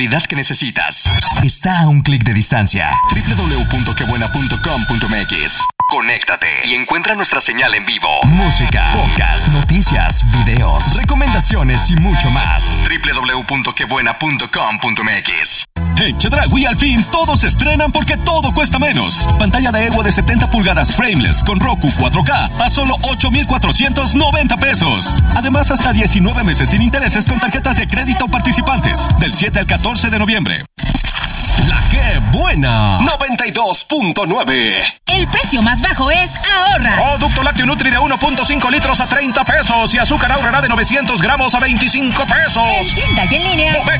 que necesitas está a un clic de distancia. www.quebuena.com.mx. Conéctate y encuentra nuestra señal en vivo. Música, podcast, noticias, videos, recomendaciones y mucho más. www.quebuena.com.mx. En Chedraui al fin todos se estrenan porque todo cuesta menos. Pantalla de Evo de 70 pulgadas frameless con Roku 4K a solo 8,490 pesos. Además, hasta 19 meses sin intereses con tarjetas de crédito participantes. Del 7 al 14 de noviembre. La que buena 92.9. El precio más bajo es ahorra. Producto lácteo Nutri de 1.5 litros a 30 pesos y azúcar Aurrera de 900 gramos a 25 pesos. En tienda y en línea.